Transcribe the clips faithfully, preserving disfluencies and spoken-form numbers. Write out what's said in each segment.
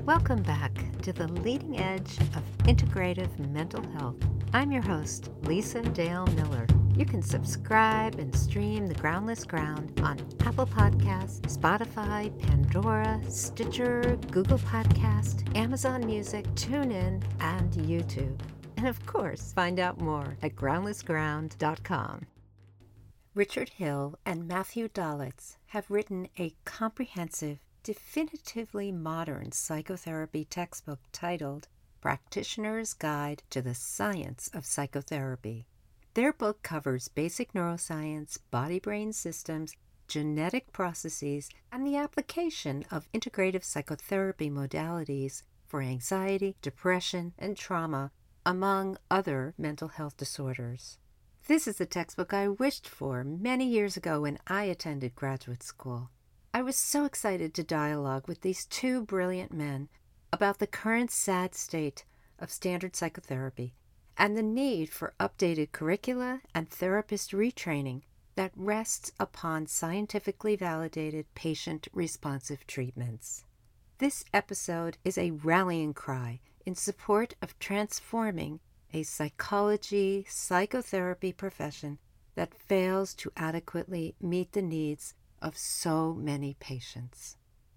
Welcome back to the leading edge of integrative mental health. I'm your host, Lisa Dale Miller. You can subscribe and stream The Groundless Ground on Apple Podcasts, Spotify, Pandora, Stitcher, Google Podcast, Amazon Music, TuneIn, and YouTube. And of course, find out more at groundless ground dot com. Richard Hill and Matthew Dalitz have written a comprehensive, definitively modern psychotherapy textbook titled Practitioner's Guide to the Science of Psychotherapy. Their book covers basic neuroscience, body-brain systems, genetic processes, and the application of integrative psychotherapy modalities for anxiety, depression, and trauma, among other mental health disorders. This is the textbook I wished for many years ago when I attended graduate school. I was so excited to dialogue with these two brilliant men about the current sad state of standard psychotherapy and the need for updated curricula and therapist retraining that rests upon scientifically validated patient-responsive treatments. This episode is a rallying cry in support of transforming a psychology, psychotherapy profession that fails to adequately meet the needs of so many patients.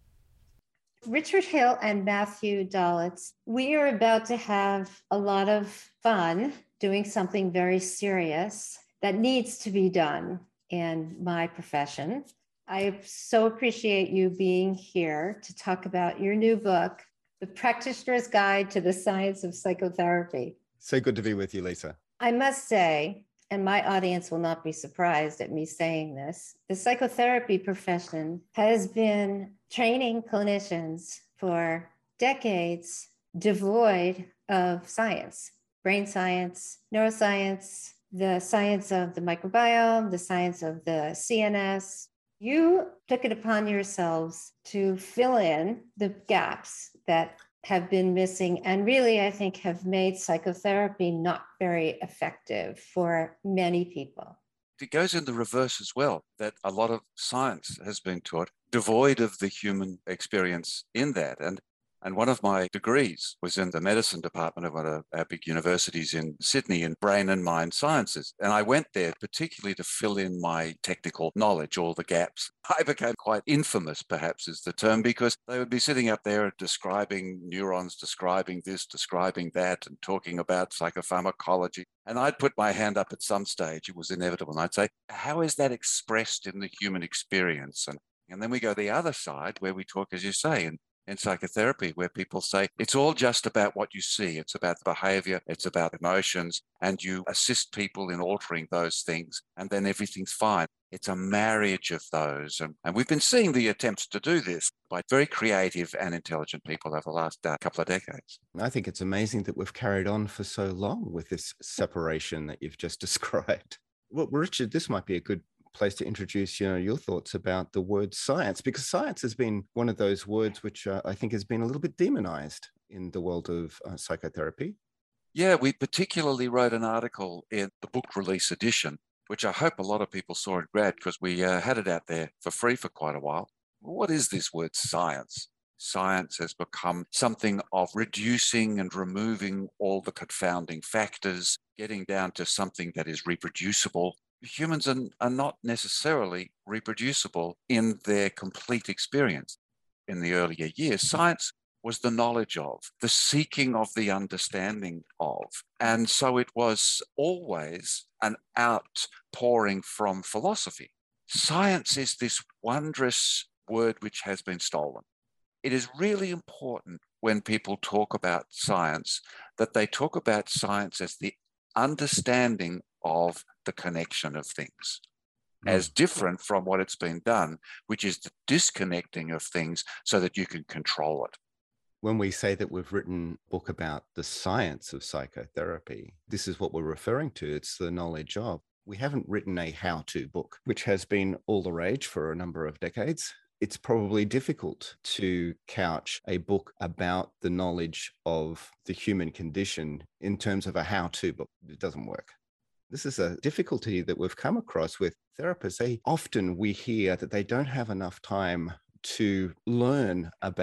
Richard Hill and Matthew Dalitz, we are about to have a lot of fun doing something very serious that needs to be done in my profession. I so appreciate you being here to talk about your new book, The Practitioner's Guide to the Science of Psychotherapy. So good to be with you, Lisa. I must say, and my audience will not be surprised at me saying this, the psychotherapy profession has been training clinicians for decades devoid of science, brain science, neuroscience, the science of the microbiome, the science of the C N S. You took it upon yourselves to fill in the gaps that have been missing and really, I think, have made psychotherapy not very effective for many people. It goes in the reverse as well, that a lot of science has been taught devoid of the human experience in that. And And one of my degrees was in the medicine department of one of our big universities in Sydney in brain and mind sciences. And I went there particularly to fill in my technical knowledge, all the gaps. I became quite infamous, perhaps is the term, because they would be sitting up there describing neurons, describing this, describing that, and talking about psychopharmacology. And I'd put my hand up at some stage, it was inevitable. And I'd say, how is that expressed in the human experience? And, and then we go the other side where we talk, as you say, and in psychotherapy, where people say it's all just about what you see. It's about the behavior, it's about emotions, and you assist people in altering those things, and then everything's fine. It's a marriage of those. And, and we've been seeing the attempts to do this by very creative and intelligent people over the last uh, couple of decades. I think it's amazing that we've carried on for so long with this separation that you've just described. Well, Richard, this might be a good place to introduce, you know, your thoughts about the word science, because science has been one of those words which uh, I think has been a little bit demonized in the world of uh, psychotherapy. Yeah, we particularly wrote an article in the book release edition, which I hope a lot of people saw in grad because we uh, had it out there for free for quite a while. What is this word science? Science has become something of reducing and removing all the confounding factors, getting down to something that is reproducible. Humans are, are not necessarily reproducible in their complete experience. In the earlier years, science was the knowledge of, the seeking of the understanding of. And so it was always an outpouring from philosophy. Science is this wondrous word which has been stolen. It is really important when people talk about science that they talk about science as the understanding of the connection of things, mm. as different from what it's been done, which is the disconnecting of things so that you can control it. When we say that we've written a book about the science of psychotherapy, this is what we're referring to. It's the knowledge of. We haven't written a how-to book, which has been all the rage for a number of decades. It's probably difficult to couch a book about the knowledge of the human condition in terms of a how-to book. It doesn't work. This is a difficulty that we've come across with therapists. They often we hear that they don't have enough time to learn about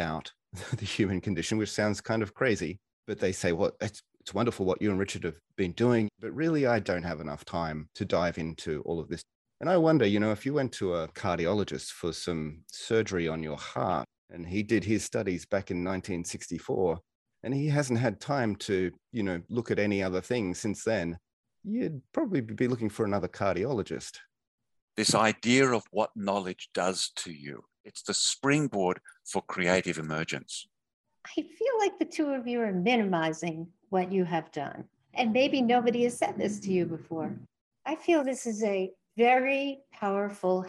the human condition, which sounds kind of crazy, but they say, well, it's, it's wonderful what you and Richard have been doing, but really I don't have enough time to dive into all of this. And I wonder, you know, if you went to a cardiologist for some surgery on your heart, and he did his studies back in nineteen sixty-four, and he hasn't had time to, you know, look at any other things since then, you'd probably be looking for another cardiologist. This idea of what knowledge does to you, it's the springboard for creative emergence. I feel like the two of you are minimizing what you have done. And maybe nobody has said this to you before. I feel this is a very powerful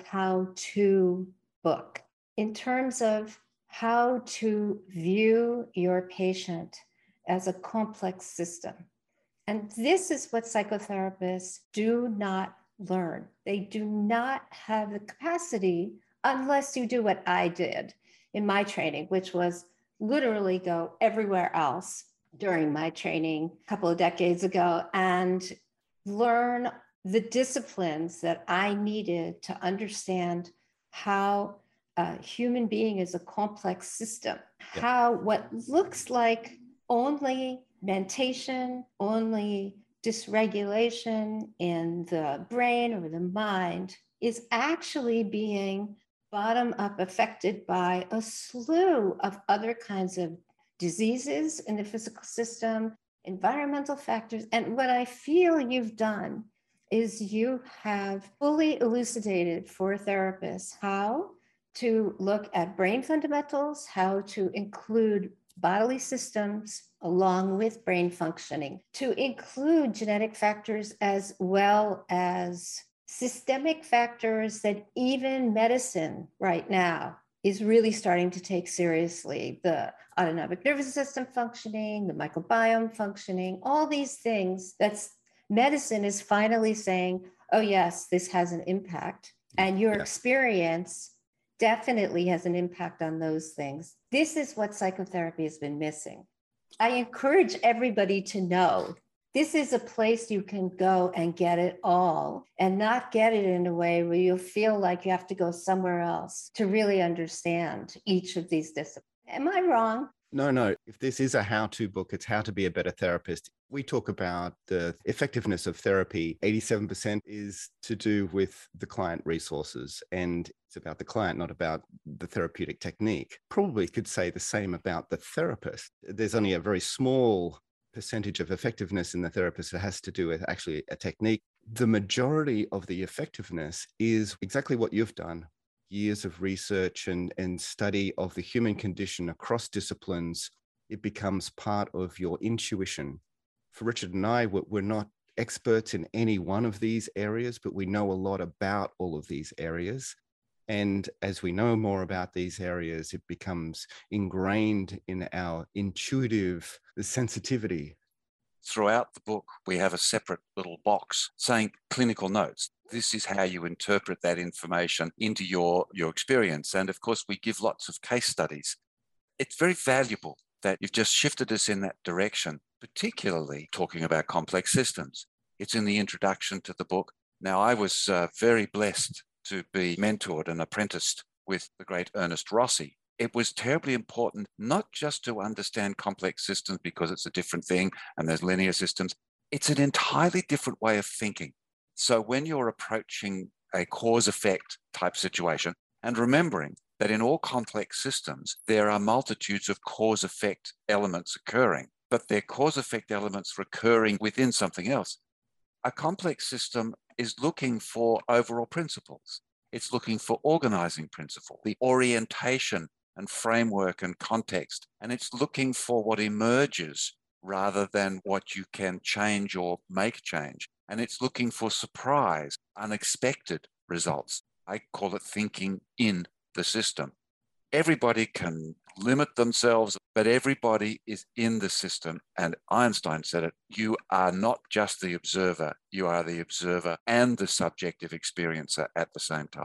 how-to book in terms of how to view your patient as a complex system. And this is what psychotherapists do not learn. They do not have the capacity, unless you do what I did in my training, which was literally go everywhere else during my training a couple of decades ago and learn the disciplines that I needed to understand how a human being is a complex system, yeah. How what looks like only mentation, only dysregulation in the brain or the mind is actually being bottom up affected by a slew of other kinds of diseases in the physical system, environmental factors. And what I feel you've done is you have fully elucidated for therapists how to look at brain fundamentals, how to include bodily systems along with brain functioning, to include genetic factors as well as systemic factors that even medicine right now is really starting to take seriously. The autonomic nervous system functioning, the microbiome functioning, all these things that's medicine is finally saying, oh yes, this has an impact. And your yeah. experience definitely has an impact on those things. This is what psychotherapy has been missing. I encourage everybody to know this is a place you can go and get it all and not get it in a way where you feel like you have to go somewhere else to really understand each of these disciplines. Am I wrong? No, no. If this is a how-to book, it's how to be a better therapist. We talk about the effectiveness of therapy. eighty-seven percent is to do with the client resources, and it's about the client, not about the therapeutic technique. Probably could say the same about the therapist. There's only a very small percentage of effectiveness in the therapist that has to do with actually a technique. The majority of the effectiveness is exactly what you've done. Years of research and, and study of the human condition across disciplines. It becomes part of your intuition. For Richard and I, we're not experts in any one of these areas, but we know a lot about all of these areas. And as we know more about these areas, it becomes ingrained in our intuitive sensitivity. Throughout the book, we have a separate little box saying clinical notes. This is how you interpret that information into your, your experience. And of course, we give lots of case studies. It's very valuable that you've just shifted us in that direction, particularly talking about complex systems. It's in the introduction to the book. Now, I was uh, very blessed to be mentored and apprenticed with the great Ernest Rossi. It was terribly important not just to understand complex systems because it's a different thing and there's linear systems. It's an entirely different way of thinking. So when you're approaching a cause-effect type situation and remembering that in all complex systems, there are multitudes of cause-effect elements occurring, but they're cause-effect elements recurring within something else. A complex system is looking for overall principles. It's looking for organizing principle, the orientation and framework and context, and it's looking for what emerges rather than what you can change or make change. And it's looking for surprise, unexpected results. I call it thinking in the system. Everybody can limit themselves, but everybody is in the system. And Einstein said it, you are not just the observer, you are the observer and the subjective experiencer at the same time.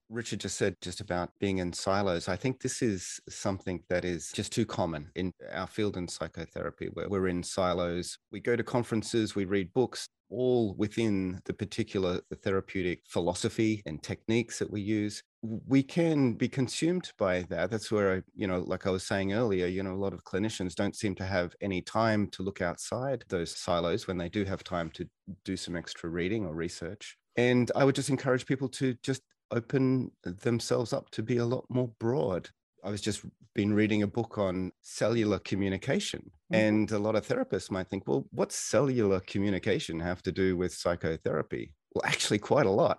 Richard just said just about being in silos. I think this is something that is just too common in our field in psychotherapy, where we're in silos. We go to conferences, we read books, all within the particular therapeutic philosophy and techniques that we use. We can be consumed by that. That's where, I, you know, like I was saying earlier, you know, a lot of clinicians don't seem to have any time to look outside those silos when they do have time to do some extra reading or research. And I would just encourage people to just open themselves up to be a lot more broad. I was just been reading a book on cellular communication, mm-hmm. and a lot of therapists might think, well, what's cellular communication have to do with psychotherapy? Well, actually quite a lot.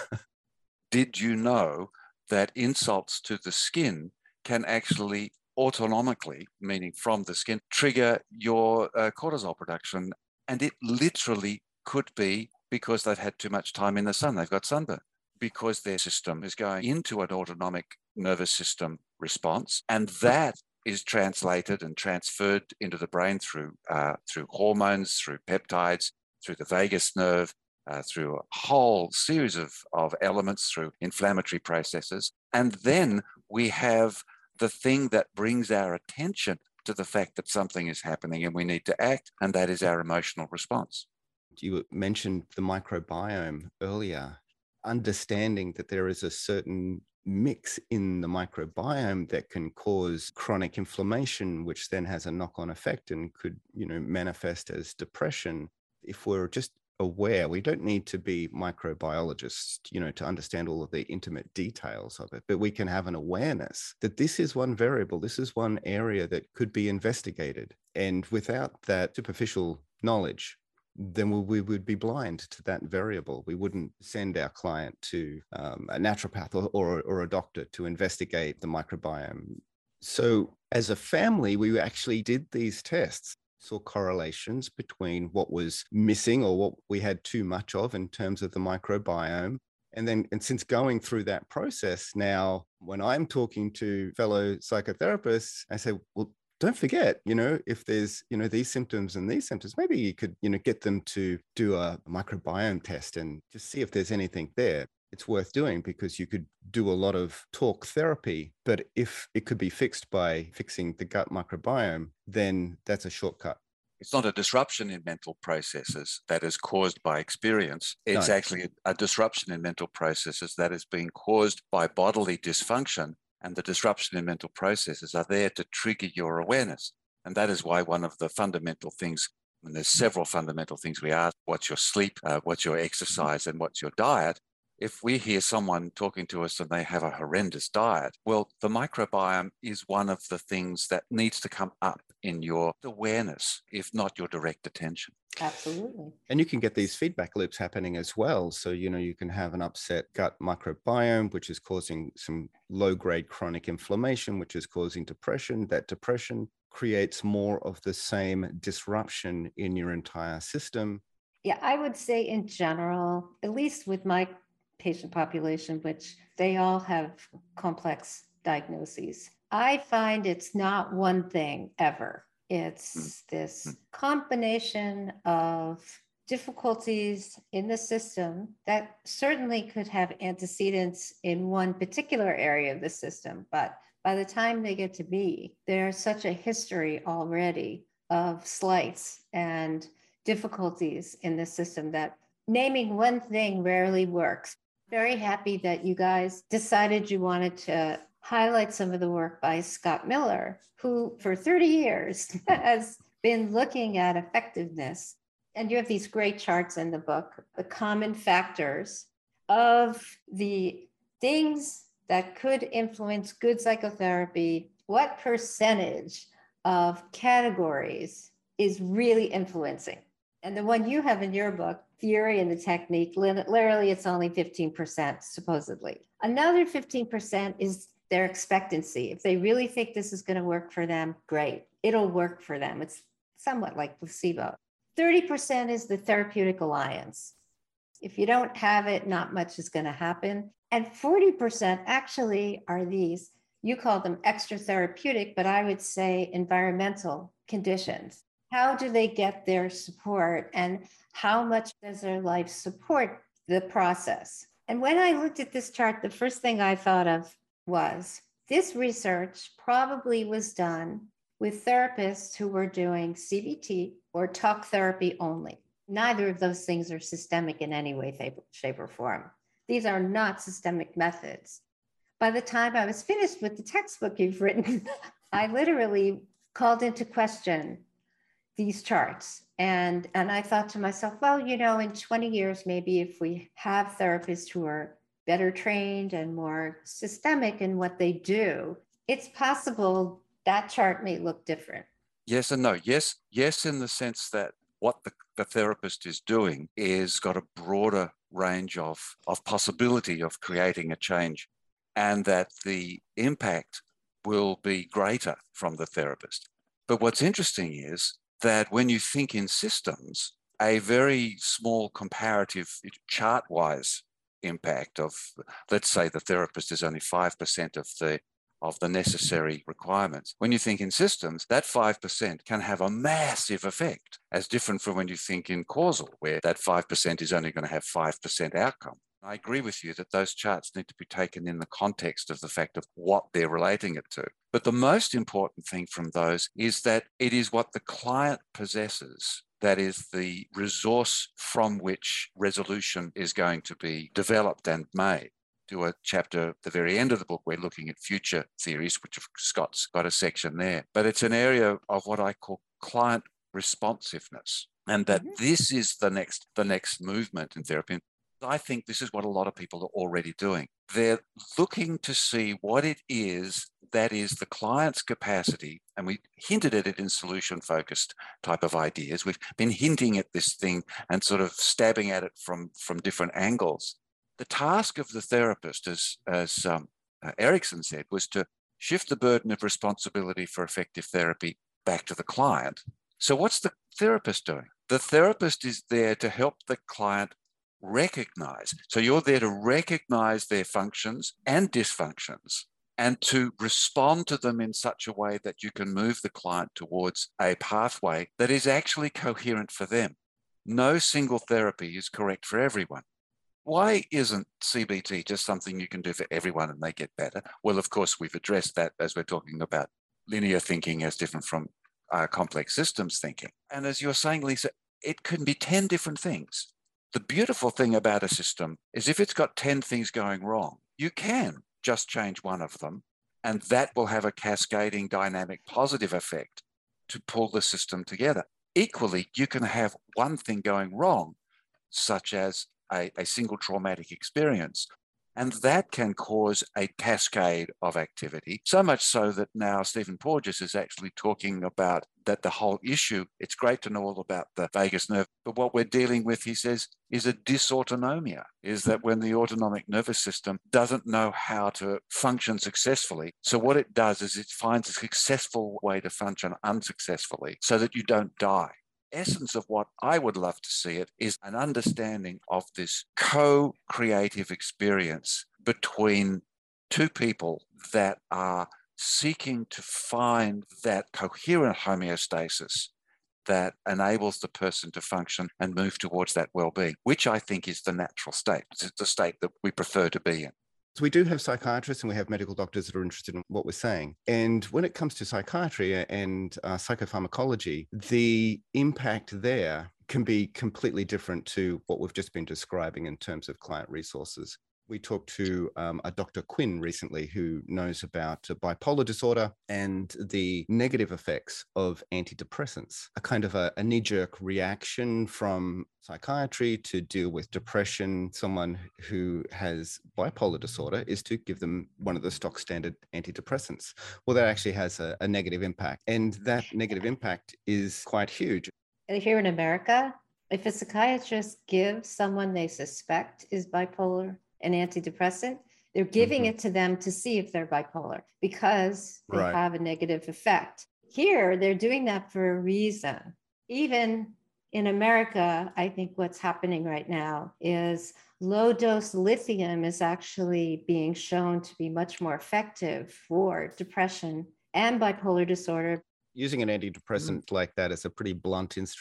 Did you know that insults to the skin can actually autonomically, meaning from the skin, trigger your uh, cortisol production? And it literally could be because they've had too much time in the sun. They've got sunburn, because their system is going into an autonomic nervous system response. And that is translated and transferred into the brain through, uh, through hormones, through peptides, through the vagus nerve, uh, through a whole series of, of elements, through inflammatory processes. And then we have the thing that brings our attention to the fact that something is happening and we need to act, and that is our emotional response. You mentioned the microbiome earlier. Understanding that there is a certain mix in the microbiome that can cause chronic inflammation, which then has a knock-on effect and could, you know, manifest as depression. If we're just aware, we don't need to be microbiologists, you know, to understand all of the intimate details of it, but we can have an awareness that this is one variable, this is one area that could be investigated. And without that superficial knowledge, then we would be blind to that variable. We wouldn't send our client to um, a naturopath or, or, or a doctor to investigate the microbiome. So as a family, we actually did these tests, saw correlations between what was missing or what we had too much of in terms of the microbiome. And then, and since going through that process now, when I'm talking to fellow psychotherapists, I say, well, don't forget, you know, if there's, you know, these symptoms and these symptoms, maybe you could, you know, get them to do a microbiome test and just see if there's anything there. It's worth doing because you could do a lot of talk therapy, but if it could be fixed by fixing the gut microbiome, then that's a shortcut. It's not a disruption in mental processes that is caused by experience. It's No. actually a disruption in mental processes that is being caused by bodily dysfunction. And the disruption in mental processes are there to trigger your awareness. And that is why one of the fundamental things, and there's several fundamental things we ask, what's your sleep, uh, what's your exercise, and what's your diet? If we hear someone talking to us and they have a horrendous diet, well, the microbiome is one of the things that needs to come up in your awareness, if not your direct attention. Absolutely. And you can get these feedback loops happening as well. So, you know, you can have an upset gut microbiome, which is causing some low-grade chronic inflammation, which is causing depression. That depression creates more of the same disruption in your entire system. Yeah, I would say in general, at least with my patient population, which they all have complex diagnoses, I find it's not one thing ever. It's this combination of difficulties in the system that certainly could have antecedents in one particular area of the system. But by the time they get to me, there's such a history already of slights and difficulties in the system that naming one thing rarely works. Very happy that you guys decided you wanted to highlight some of the work by Scott Miller, who for thirty years has been looking at effectiveness. And you have these great charts in the book, the common factors of the things that could influence good psychotherapy. What percentage of categories is really influencing? And the one you have in your book, Theory and the Technique, literally it's only fifteen percent, supposedly. Another fifteen percent is their expectancy. If they really think this is going to work for them, great. It'll work for them. It's somewhat like placebo. thirty percent is the therapeutic alliance. If you don't have it, not much is going to happen. And forty percent actually are these, you call them extra therapeutic, but I would say environmental conditions. How do they get their support and how much does their life support the process? And when I looked at this chart, the first thing I thought of was this research probably was done with therapists who were doing C B T or talk therapy only. Neither of those things are systemic in any way, shape, or form. These are not systemic methods. By the time I was finished with the textbook you've written, I literally called into question these charts. And, and I thought to myself, well, you know, in twenty years, maybe if we have therapists who are better trained and more systemic in what they do, it's possible that chart may look different. Yes and no. Yes, yes, in the sense that what the, the therapist is doing is got a broader range of, of possibility of creating a change, and that the impact will be greater from the therapist. But what's interesting is that when you think in systems, a very small comparative chart-wise impact of, let's say the therapist is only five percent of the of the necessary requirements. When you think in systems, that five percent can have a massive effect, as different from when you think in causal, where that five percent is only going to have five percent outcome. I agree with you that those charts need to be taken in the context of the fact of what they're relating it to. But the most important thing from those is that it is what the client possesses that is the resource from which resolution is going to be developed and made. Do a chapter at the very end of the book, we're looking at future theories, which Scott's got a section there. But it's an area of what I call client responsiveness, and that mm-hmm. this is the next, the next movement in therapy. I think this is what a lot of people are already doing. They're looking to see what it is that is the client's capacity, and we hinted at it in solution-focused type of ideas. We've been hinting at this thing and sort of stabbing at it from, from different angles. The task of the therapist, as, as um, uh, Erickson said, was to shift the burden of responsibility for effective therapy back to the client. So what's the therapist doing? The therapist is there to help the client recognize. So you're there to recognize their functions and dysfunctions and to respond to them in such a way that you can move the client towards a pathway that is actually coherent for them. No single therapy is correct for everyone. Why isn't C B T just something you can do for everyone and they get better? Well, of course, we've addressed that as we're talking about linear thinking as different from uh, complex systems thinking. And as you're saying, Lisa, it can be ten different things. The beautiful thing about a system is if it's got ten things going wrong, you can just change one of them, and that will have a cascading dynamic positive effect to pull the system together. Equally, you can have one thing going wrong, such as a, a single traumatic experience, and that can cause a cascade of activity, so much so that now Stephen Porges is actually talking about that the whole issue, it's great to know all about the vagus nerve, but what we're dealing with, he says, is a dysautonomia, is that when the autonomic nervous system doesn't know how to function successfully. So what it does is it finds a successful way to function unsuccessfully so that you don't die. Essence of what I would love to see it is an understanding of this co-creative experience between two people that are seeking to find that coherent homeostasis that enables the person to function and move towards that well-being, which I think is the natural state. It's the state that we prefer to be in. So we do have psychiatrists and we have medical doctors that are interested in what we're saying. And when it comes to psychiatry and uh, psychopharmacology, the impact there can be completely different to what we've just been describing in terms of client resources. We talked to um, a Doctor Quinn recently who knows about bipolar disorder and the negative effects of antidepressants, a kind of a, a knee-jerk reaction from psychiatry to deal with depression. Someone who has bipolar disorder is to give them one of the stock standard antidepressants. Well, that actually has a, a negative impact, and that negative impact is quite huge. Here in America, if a psychiatrist gives someone they suspect is bipolar an antidepressant, they're giving mm-hmm. it to them to see if they're bipolar because they right. have a negative effect. Here, they're doing that for a reason. Even in America, I think what's happening right now is low-dose lithium is actually being shown to be much more effective for depression and bipolar disorder. Using an antidepressant mm-hmm. like that is a pretty blunt instrument.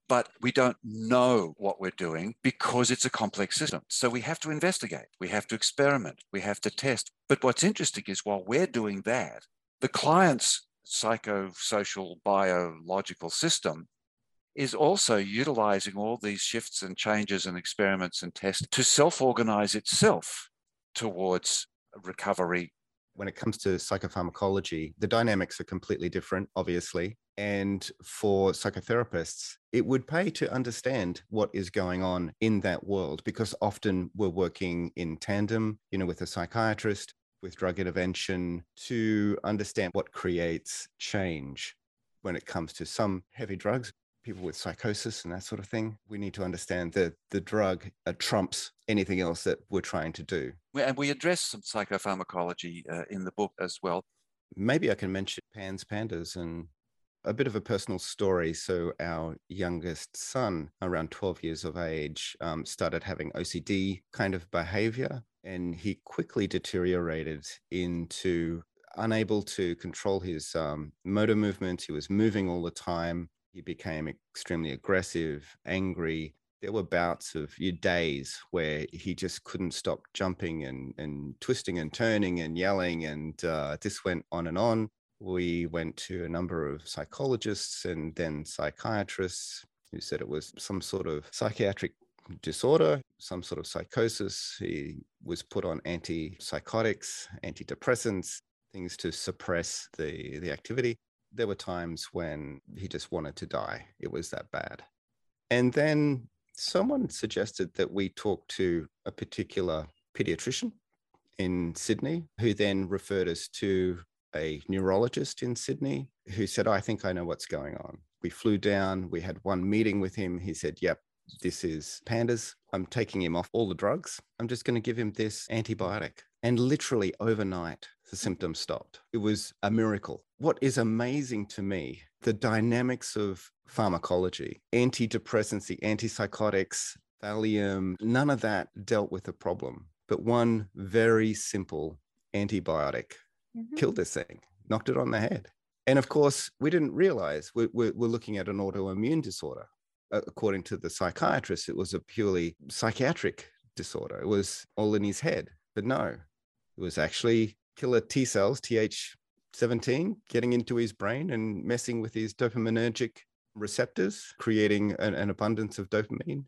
but we don't know what we're doing because it's a complex system. So we have to investigate, we have to experiment, we have to test. But what's interesting is while we're doing that, the client's psychosocial biological system is also utilizing all these shifts and changes and experiments and tests to self-organize itself towards recovery. When it comes to psychopharmacology, the dynamics are completely different, obviously. And for psychotherapists, it would pay to understand what is going on in that world, because often we're working in tandem, you know, with a psychiatrist, with drug intervention, to understand what creates change. When it comes to some heavy drugs, people with psychosis and that sort of thing, we need to understand that the drug uh, trumps anything else that we're trying to do. And we address some psychopharmacology uh, in the book as well. Maybe I can mention PANS PANDAS and a bit of a personal story. So our youngest son, around twelve years of age, um, started having O C D kind of behavior, and he quickly deteriorated into unable to control his um, motor movements. He was moving all the time. He became extremely aggressive, angry. There were bouts of days where he just couldn't stop jumping and, and twisting and turning and yelling. And uh, this went on and on. We went to a number of psychologists and then psychiatrists who said it was some sort of psychiatric disorder, some sort of psychosis. He was put on antipsychotics, antidepressants, things to suppress the, the activity. There were times when he just wanted to die. It was that bad. And then someone suggested that we talk to a particular pediatrician in Sydney, who then referred us to a neurologist in Sydney who said, I think I know what's going on. We flew down. We had one meeting with him. He said, yep, this is PANDAS. I'm taking him off all the drugs. I'm just going to give him this antibiotic. And literally overnight, the symptoms stopped. It was a miracle. What is amazing to me, the dynamics of pharmacology, antidepressants, the antipsychotics, Valium, none of that dealt with the problem. But one very simple antibiotic mm-hmm. killed this thing, knocked it on the head. And of course, we didn't realize we're, we're, we're looking at an autoimmune disorder. According to the psychiatrist, it was a purely psychiatric disorder. It was all in his head. But no, it was actually killer T cells, T H seventeen, getting into his brain and messing with his dopaminergic receptors, creating an, an abundance of dopamine.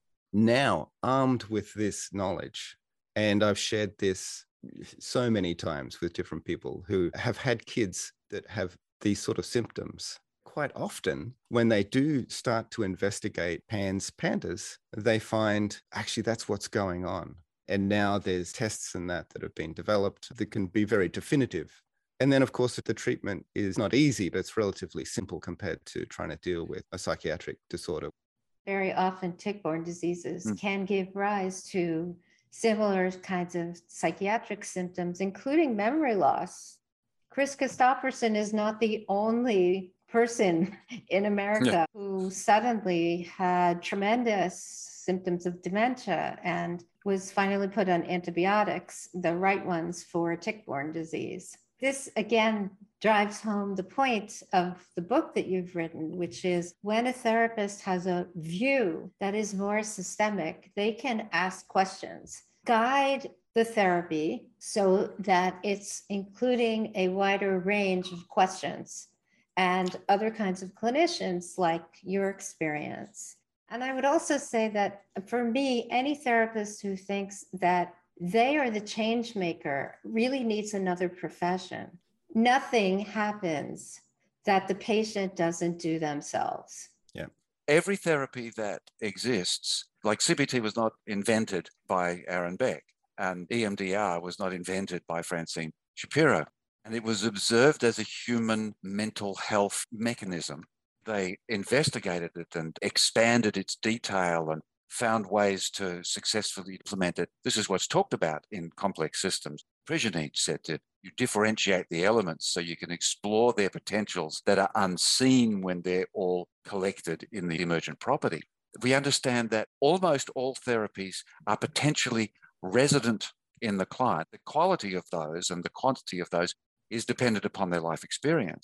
Now, armed with this knowledge, and I've shared this so many times with different people who have had kids that have these sort of symptoms. Quite often, when they do start to investigate PANS PANDAS, they find actually that's what's going on. And now there's tests and that that have been developed that can be very definitive. And then, of course, the treatment is not easy, but it's relatively simple compared to trying to deal with a psychiatric disorder. Very often, tick-borne diseases mm. can give rise to similar kinds of psychiatric symptoms, including memory loss. Chris Christopherson is not the only person in America yeah. who suddenly had tremendous symptoms of dementia and was finally put on antibiotics, the right ones for tick-borne disease. This, again, drives home the point of the book that you've written, which is when a therapist has a view that is more systemic, they can ask questions, guide the therapy so that it's including a wider range of questions and other kinds of clinicians like your experience. And I would also say that for me, any therapist who thinks that they are the change maker really needs another profession. Nothing happens that the patient doesn't do themselves. Yeah. Every therapy that exists, like C B T was not invented by Aaron Beck, and E M D R was not invented by Francine Shapiro. And it was observed as a human mental health mechanism. They investigated it and expanded its detail and found ways to successfully implement it. This is what's talked about in complex systems. Prigionide said that you differentiate the elements so you can explore their potentials that are unseen when they're all collected in the emergent property. We understand that almost all therapies are potentially resident in the client. The quality of those and the quantity of those is dependent upon their life experience.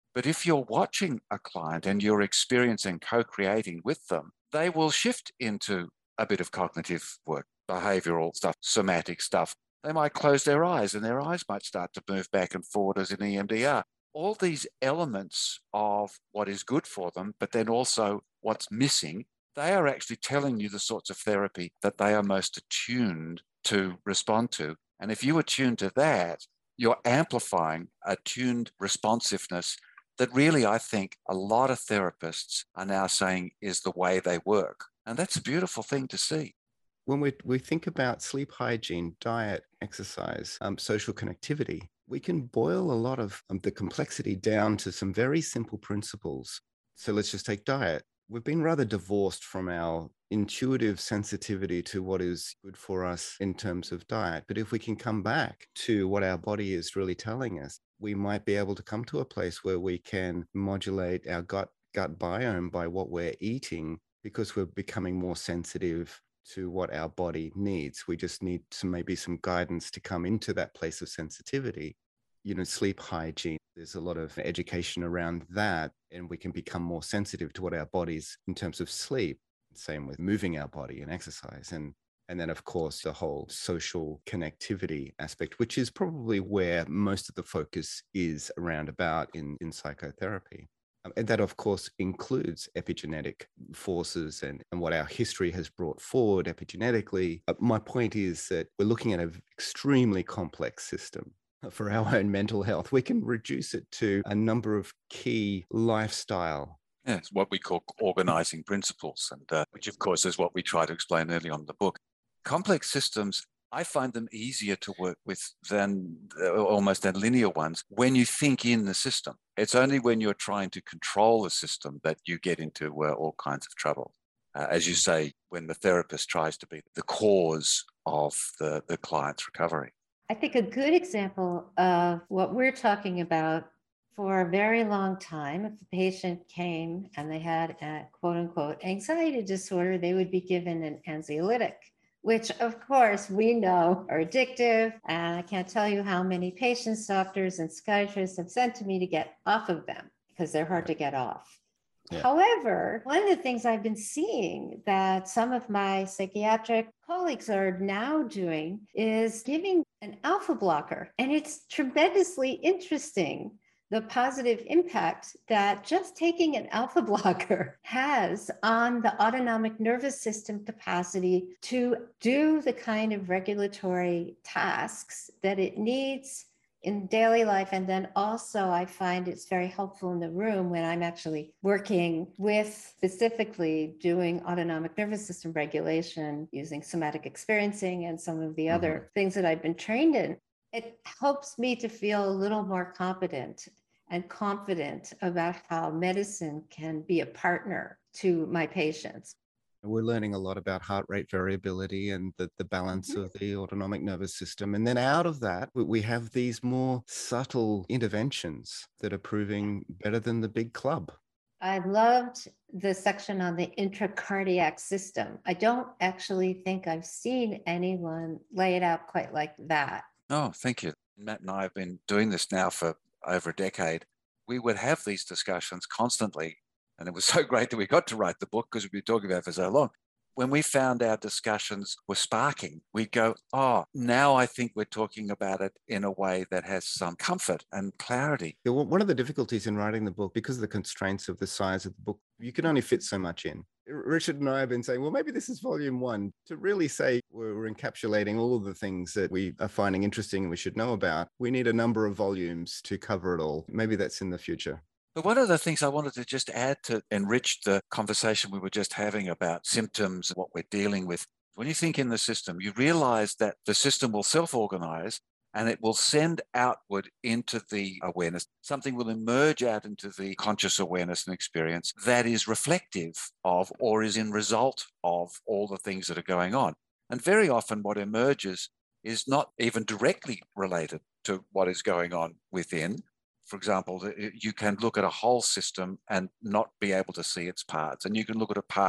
But if you're watching a client and you're experiencing co-creating with them, they will shift into a bit of cognitive work, behavioral stuff, somatic stuff. They might close their eyes and their eyes might start to move back and forward as in E M D R. All these elements of what is good for them, but then also what's missing, they are actually telling you the sorts of therapy that they are most attuned to respond to. And if you attune to that, you're amplifying attuned responsiveness that really, I think, a lot of therapists are now saying is the way they work. And that's a beautiful thing to see. When we, we think about sleep hygiene, diet, exercise, um, social connectivity, we can boil a lot of um, the complexity down to some very simple principles. So let's just take diet. We've been rather divorced from our intuitive sensitivity to what is good for us in terms of diet. But if we can come back to what our body is really telling us, we might be able to come to a place where we can modulate our gut, gut biome by what we're eating, because we're becoming more sensitive to what our body needs. We just need some, maybe some guidance to come into that place of sensitivity. You know, sleep hygiene, there's a lot of education around that, and we can become more sensitive to what our bodies in terms of sleep. Same with moving our body and exercise. And and then, of course, the whole social connectivity aspect, which is probably where most of the focus is around about in, in psychotherapy. Um, and that, of course, includes epigenetic forces and, and what our history has brought forward epigenetically. Uh, my point is that we're looking at an extremely complex system for our own mental health. We can reduce it to a number of key lifestyle. Yeah, it's what we call organizing principles, and uh, which, of course, is what we try to explain early on in the book. Complex systems, I find them easier to work with than uh, almost than linear ones when you think in the system. It's only when you're trying to control the system that you get into uh, all kinds of trouble. Uh, as you say, when the therapist tries to be the cause of the, the client's recovery. I think a good example of what we're talking about, for a very long time, if a patient came and they had a quote unquote anxiety disorder, they would be given an anxiolytic, which of course we know are addictive. And I can't tell you how many patients, doctors, and psychiatrists have sent to me to get off of them because they're hard to get off. Yeah. However, one of the things I've been seeing that some of my psychiatric colleagues are now doing is giving an alpha blocker. And it's tremendously interesting, the positive impact that just taking an alpha blocker has on the autonomic nervous system capacity to do the kind of regulatory tasks that it needs in daily life. And then also I find it's very helpful in the room when I'm actually working with specifically doing autonomic nervous system regulation using somatic experiencing and some of the mm-hmm. other things that I've been trained in. It helps me to feel a little more competent and confident about how medicine can be a partner to my patients. We're learning a lot about heart rate variability and the, the balance mm-hmm. of the autonomic nervous system. And then out of that, we have these more subtle interventions that are proving better than the big club. I loved the section on the intracardiac system. I don't actually think I've seen anyone lay it out quite like that. Oh, thank you. Matt and I have been doing this now for over a decade. We would have these discussions constantly. And it was so great that we got to write the book because we've been talking about it for so long. When we found our discussions were sparking, we'd go, oh, now I think we're talking about it in a way that has some comfort and clarity. One of the difficulties in writing the book, because of the constraints of the size of the book, you can only fit so much in. Richard and I have been saying, well, maybe this is volume one, to really say we're encapsulating all of the things that we are finding interesting and we should know about. We need a number of volumes to cover it all. Maybe that's in the future. But one of the things I wanted to just add to enrich the conversation we were just having about symptoms, what we're dealing with, when you think in the system, you realize that the system will self-organize and it will send outward into the awareness. Something will emerge out into the conscious awareness and experience that is reflective of or is in result of all the things that are going on. And very often what emerges is not even directly related to what is going on within. For example, you can look at a whole system and not be able to see its parts. And you can look at a part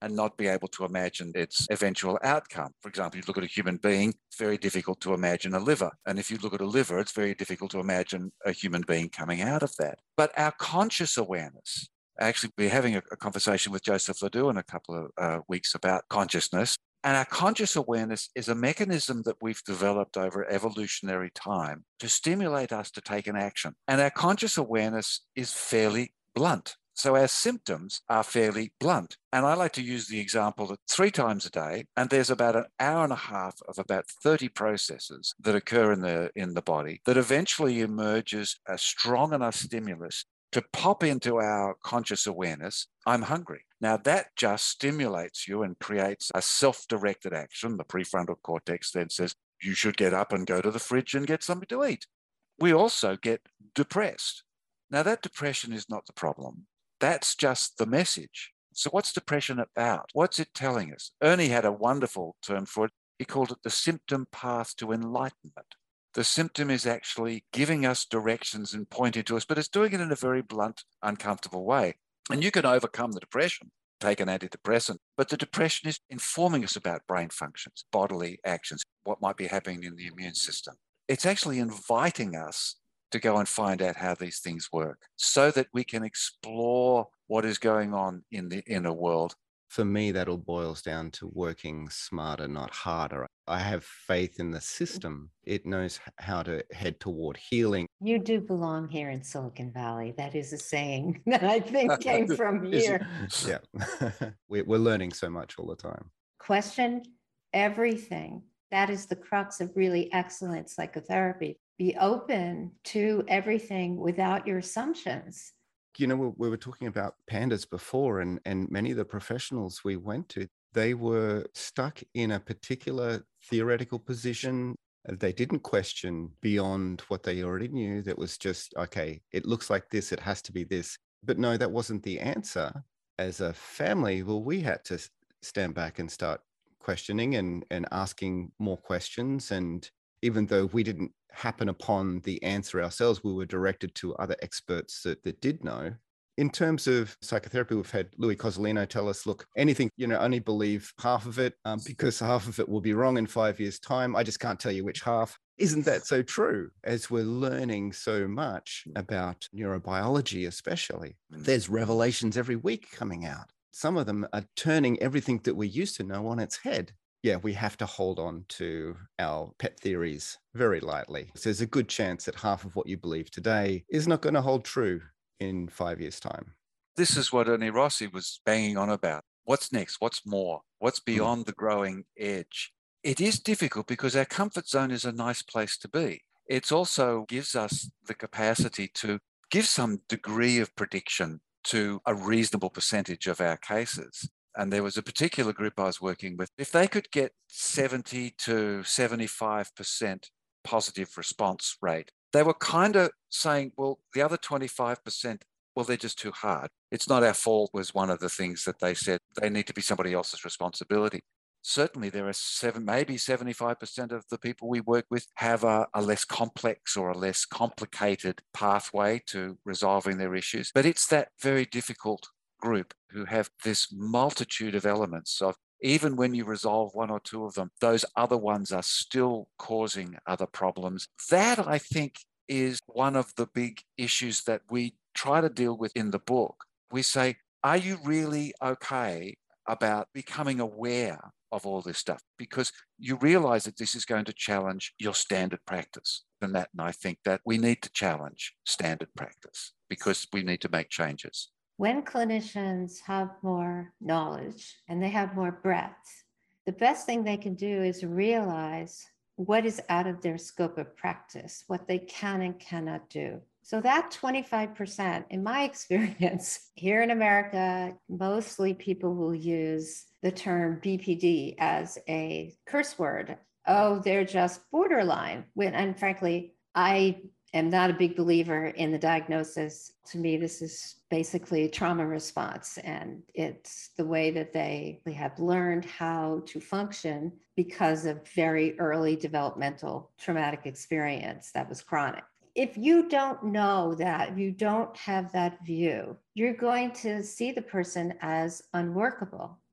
and not be able to imagine its eventual outcome. For example, you look at a human being, it's very difficult to imagine a liver. And if you look at a liver, it's very difficult to imagine a human being coming out of that. But our conscious awareness, actually, we're having a, a conversation with Joseph Ledoux in a couple of uh, weeks about consciousness. And our conscious awareness is a mechanism that we've developed over evolutionary time to stimulate us to take an action. And our conscious awareness is fairly blunt. So our symptoms are fairly blunt. And I like to use the example that three times a day, and there's about an hour and a half of about thirty processes that occur in the, in the body that eventually emerges a strong enough stimulus to pop into our conscious awareness, I'm hungry. Now that just stimulates you and creates a self-directed action. The prefrontal cortex then says, you should get up and go to the fridge and get something to eat. We also get depressed. Now that depression is not the problem. That's just the message. So what's depression about? What's it telling us? Ernie had a wonderful term for it. He called it the symptom path to enlightenment. The symptom is actually giving us directions and pointing to us, but it's doing it in a very blunt, uncomfortable way. And you can overcome the depression, take an antidepressant, but the depression is informing us about brain functions, bodily actions, what might be happening in the immune system. It's actually inviting us to go and find out how these things work so that we can explore what is going on in the inner world. For me, that all boils down to working smarter, not harder. I have faith in the system. It knows how to head toward healing. You do belong here in Silicon Valley. That is a saying that I think came from here. Yeah, we're learning so much all the time. Question everything. That is the crux of really excellent psychotherapy. Be open to everything without your assumptions. You know, we, we were talking about pandas before, and, and many of the professionals we went to, they were stuck in a particular theoretical position. They didn't question beyond what they already knew. That was just, okay, it looks like this, it has to be this. But no, that wasn't the answer. As a family, well, we had to stand back and start questioning and, and asking more questions. And even though we didn't happen upon the answer ourselves, we were directed to other experts that, that did know. In terms of psychotherapy, we've had Louis Cozolino tell us, look, anything, you know, only believe half of it um, because half of it will be wrong in five years' time. I just can't tell you which half. Isn't that so true? As we're learning so much about neurobiology, especially, there's revelations every week coming out. Some of them are turning everything that we used to know on its head. Yeah, we have to hold on to our pet theories very lightly. So there's a good chance that half of what you believe today is not going to hold true in five years' time. This is what Ernie Rossi was banging on about. What's next? What's more? What's beyond mm. the growing edge? It is difficult because our comfort zone is a nice place to be. It also gives us the capacity to give some degree of prediction to a reasonable percentage of our cases. And there was a particular group I was working with. If they could get seventy to seventy-five percent positive response rate, they were kind of saying, well, the other twenty-five percent, well, they're just too hard. It's not our fault was one of the things that they said. They need to be somebody else's responsibility. Certainly there are seven, maybe seventy-five percent of the people we work with have a, a less complex or a less complicated pathway to resolving their issues. But it's that very difficult group who have this multitude of elements of, even when you resolve one or two of them, those other ones are still causing other problems. That, I think, is one of the big issues that we try to deal with in the book. We say, are you really okay about becoming aware of all this stuff? Because you realize that this is going to challenge your standard practice. And that, and I think that we need to challenge standard practice because we need to make changes. When clinicians have more knowledge and they have more breadth, the best thing they can do is realize what is out of their scope of practice, what they can and cannot do. So that twenty-five percent, in my experience, here in America, mostly people will use the term B P D as a curse word. Oh, they're just borderline. When, and frankly, I am not a big believer in the diagnosis. To me, this is basically a trauma response, and it's the way that they, they have learned how to function because of very early developmental traumatic experience that was chronic. If you don't know that, if you don't have that view, you're going to see the person as unworkable.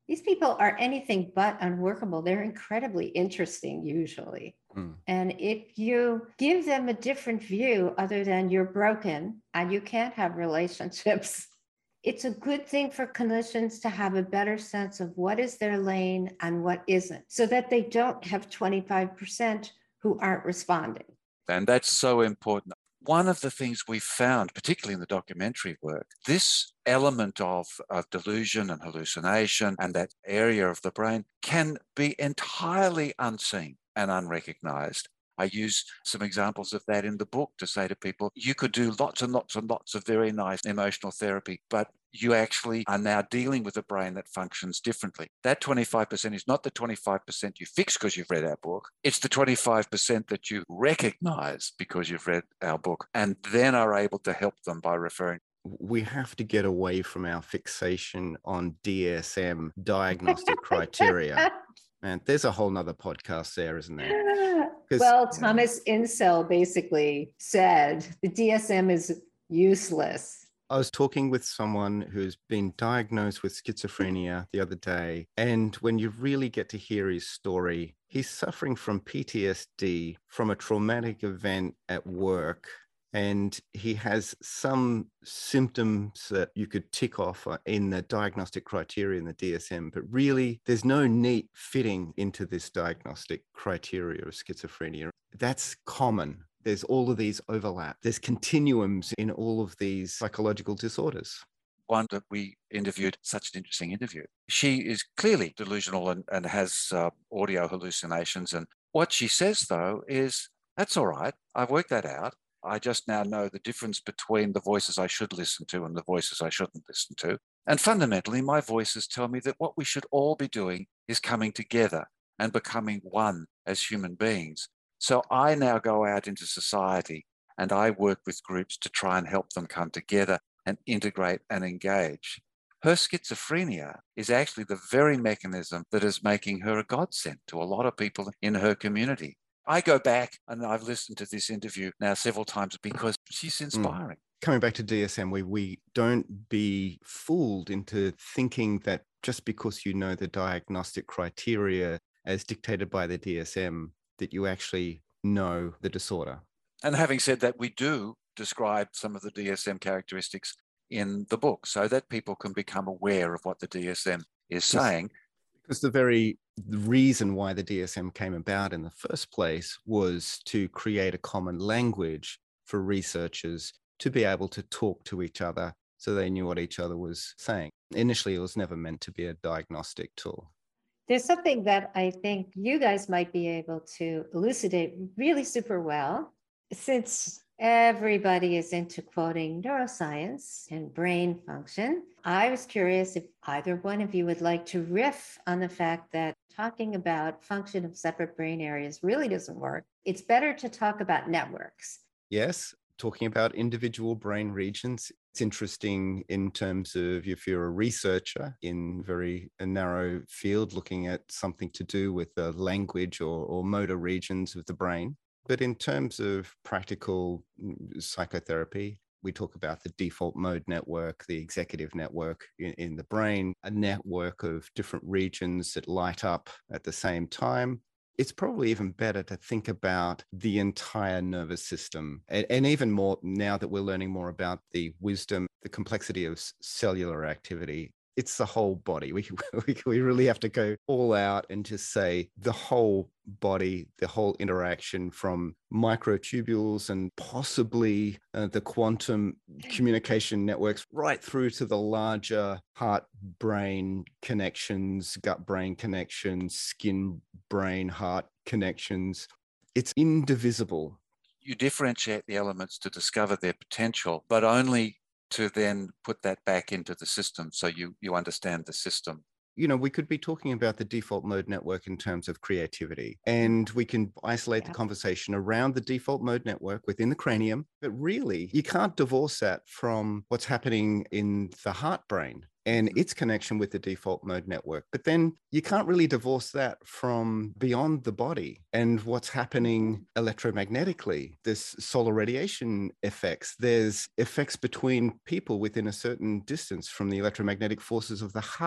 These people are anything but unworkable. They're incredibly interesting, usually. Mm. And if you give them a different view other than you're broken and you can't have relationships, it's a good thing for clinicians to have a better sense of what is their lane and what isn't, so that they don't have twenty-five percent who aren't responding. And that's so important. One of the things we found, particularly in the documentary work, this element of, of delusion and hallucination and that area of the brain can be entirely unseen and unrecognized. I use some examples of that in the book to say to people, you could do lots and lots and lots of very nice emotional therapy, but you actually are now dealing with a brain that functions differently. That twenty-five percent is not the twenty-five percent you fix because you've read our book. It's the twenty-five percent that you recognize because you've read our book and then are able to help them by referring. We have to get away from our fixation on D S M, diagnostic criteria. Man, there's a whole nother podcast there, isn't there? Well, Thomas Insel basically said the D S M is useless. I was talking with someone who's been diagnosed with schizophrenia the other day, and when you really get to hear his story, he's suffering from P T S D from a traumatic event at work, and he has some symptoms that you could tick off in the diagnostic criteria in the D S M, but really there's no neat fitting into this diagnostic criteria of schizophrenia. That's common. There's all of these overlap. There's continuums in all of these psychological disorders. One that we interviewed, such an interesting interview. She is clearly delusional and, and has uh, audio hallucinations. And what she says, though, is, that's all right. I've worked that out. I just now know the difference between the voices I should listen to and the voices I shouldn't listen to. And fundamentally, my voices tell me that what we should all be doing is coming together and becoming one as human beings. So I now go out into society and I work with groups to try and help them come together and integrate and engage. Her schizophrenia is actually the very mechanism that is making her a godsend to a lot of people in her community. I go back and I've listened to this interview now several times because she's inspiring. Mm. Coming back to D S M, we, we don't be fooled into thinking that just because you know the diagnostic criteria as dictated by the D S M, that you actually know the disorder. And having said that, we do describe some of the D S M characteristics in the book so that people can become aware of what the D S M is saying. Because the very reason why the D S M came about in the first place was to create a common language for researchers to be able to talk to each other so they knew what each other was saying. Initially, it was never meant to be a diagnostic tool. There's something that I think you guys might be able to elucidate really super well. Since everybody is into quoting neuroscience and brain function, I was curious if either one of you would like to riff on the fact that talking about function of separate brain areas really doesn't work. It's better to talk about networks. Yes, talking about individual brain regions. It's interesting in terms of if you're a researcher in very a narrow field looking at something to do with the language or, or motor regions of the brain. But in terms of practical psychotherapy, we talk about the default mode network, the executive network in, in the brain, a network of different regions that light up at the same time. It's probably even better to think about the entire nervous system. And, and even more now that we're learning more about the wisdom, the complexity of cellular activity, it's the whole body. We, we, we really have to go all out and just say the whole body, the whole interaction from microtubules and possibly uh, the quantum communication networks right through to the larger heart-brain connections, gut-brain connections, skin-brain-heart connections. It's indivisible. You differentiate the elements to discover their potential, but only to then put that back into the system so you, you understand the system. You know, we could be talking about the default mode network in terms of creativity, and we can isolate yeah. the conversation around the default mode network within the cranium. But really, you can't divorce that from what's happening in the heart brain and its connection with the default mode network. But then you can't really divorce that from beyond the body and what's happening electromagnetically. There's solar radiation effects. There's effects between people within a certain distance from the electromagnetic forces of the heart.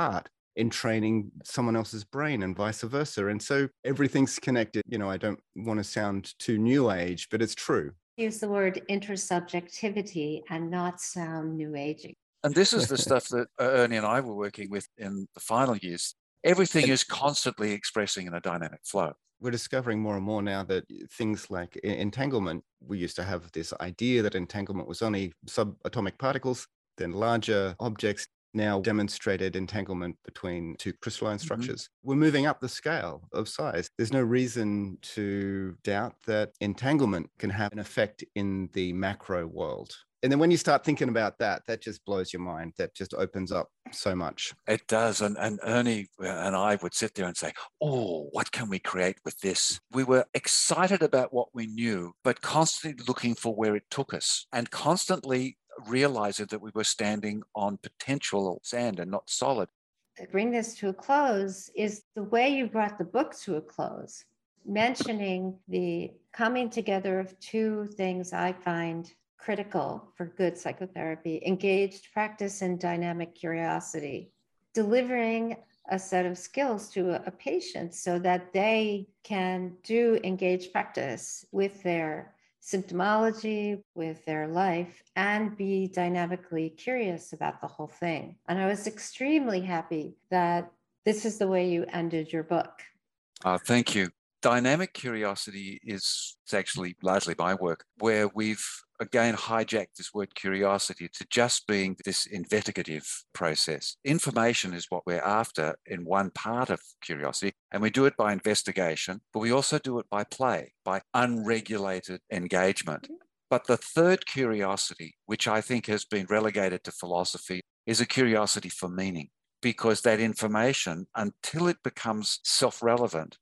in training someone else's brain and vice versa. And so everything's connected. You know, I don't want to sound too new age, but it's true. Use the word intersubjectivity and not sound new aging. And this is the stuff that Ernie and I were working with in the final years. Everything is constantly expressing in a dynamic flow. We're discovering more and more now that things like entanglement, we used to have this idea that entanglement was only subatomic particles, then larger objects. Now demonstrated entanglement between two crystalline structures. Mm-hmm. We're moving up the scale of size. There's no reason to doubt that entanglement can have an effect in the macro world. And then when you start thinking about that, that just blows your mind. That just opens up so much. It does. And, and Ernie and I would sit there and say, oh, what can we create with this? We were excited about what we knew, but constantly looking for where it took us and constantly realizing that we were standing on potential sand and not solid. To bring this to a close is the way you brought the book to a close, mentioning the coming together of two things I find critical for good psychotherapy: engaged practice and dynamic curiosity, delivering a set of skills to a, a patient so that they can do engaged practice with their symptomology, with their life, and be dynamically curious about the whole thing. And I was extremely happy that this is the way you ended your book. Uh, thank you. Dynamic curiosity is actually largely my work, where we've again hijacked this word curiosity to just being this investigative process. Information is what we're after in one part of curiosity, and we do it by investigation, but we also do it by play, by unregulated engagement. But the third curiosity, which I think has been relegated to philosophy, is a curiosity for meaning, because that information, until it becomes self-relevant,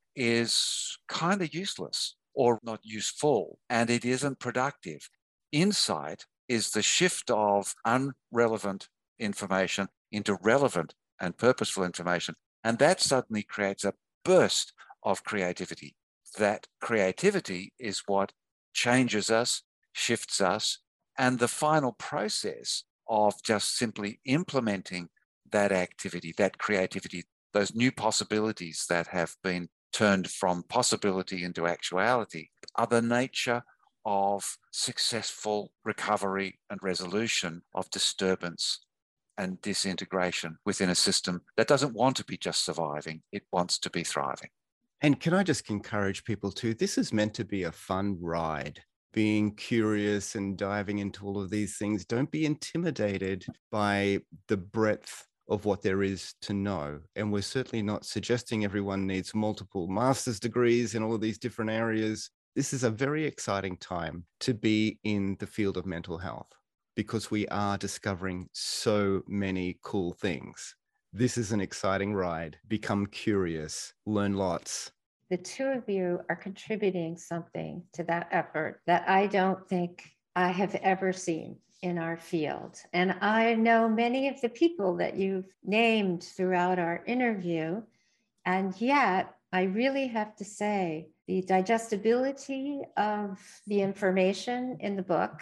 is kind of useless or not useful, and it isn't productive. Insight is the shift of unrelevant information into relevant and purposeful information, and that suddenly creates a burst of creativity. That creativity is what changes us, shifts us, and the final process of just simply implementing that activity, that creativity, those new possibilities that have been turned from possibility into actuality, are the nature of successful recovery and resolution of disturbance and disintegration within a system that doesn't want to be just surviving, it wants to be thriving. And can I just encourage people to, this is meant to be a fun ride. Being curious and diving into all of these things. Don't be intimidated by the breadth of what there is to know. And we're certainly not suggesting everyone needs multiple master's degrees in all of these different areas. This is a very exciting time to be in the field of mental health because we are discovering so many cool things. This is an exciting ride. Become curious, learn lots. The two of you are contributing something to that effort that I don't think I have ever seen in our field. And I know many of the people that you've named throughout our interview, and yet I really have to say the digestibility of the information in the book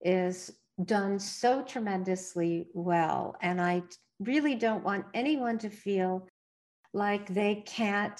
is done so tremendously well. And I really don't want anyone to feel like they can't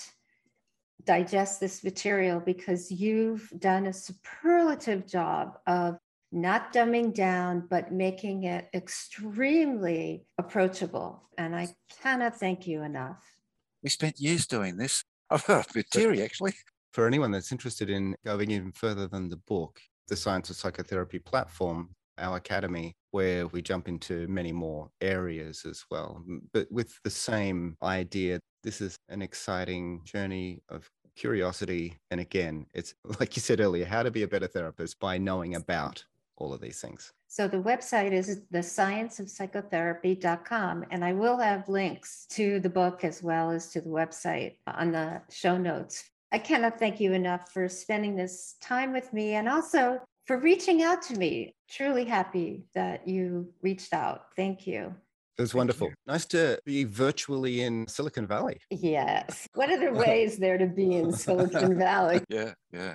digest this material, because you've done a superlative job of not dumbing down, but making it extremely approachable. And I cannot thank you enough. We spent years doing this. I'm a bit teary, actually. For anyone that's interested in going even further than the book, the Science of Psychotherapy platform, our academy, where we jump into many more areas as well. But with the same idea, this is an exciting journey of curiosity. And again, it's like you said earlier, how to be a better therapist by knowing about all of these things. So the website is the science of psychotherapy dot com, and I will have links to the book as well as to the website on the show notes. I cannot thank you enough for spending this time with me and also for reaching out to me. Truly happy that you reached out. Thank you. It was wonderful. Nice to be virtually in Silicon Valley. Yes. What other ways there to be in Silicon Valley? Yeah, yeah.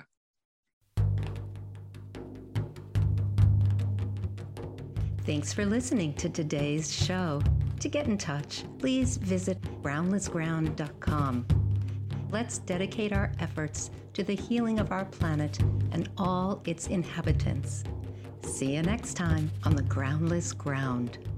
Thanks for listening to today's show. To get in touch, please visit groundless ground dot com. Let's dedicate our efforts to the healing of our planet and all its inhabitants. See you next time on the Groundless Ground.